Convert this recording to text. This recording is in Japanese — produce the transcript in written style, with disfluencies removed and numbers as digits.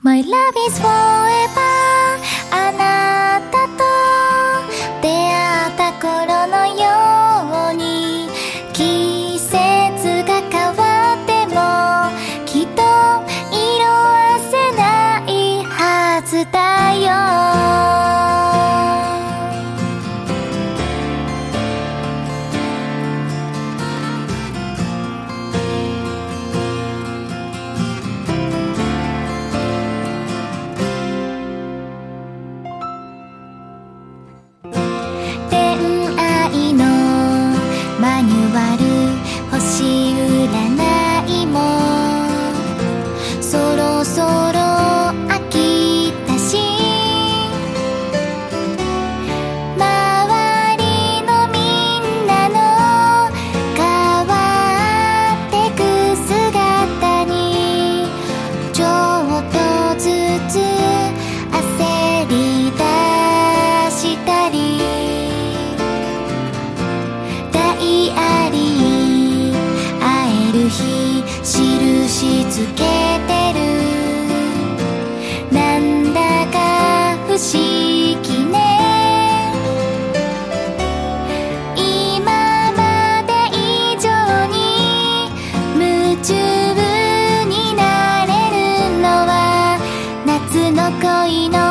My love is forever あなたと出会った頃のように季節が変わってもきっと色あせないはずだよマニュアル星占いもそろそろ飽きたし周りのみんなの変わってく姿にちょっとずつ焦り出したりあり会える日印つけてるなんだか不思議ね今まで以上に夢中になれるのは夏の恋の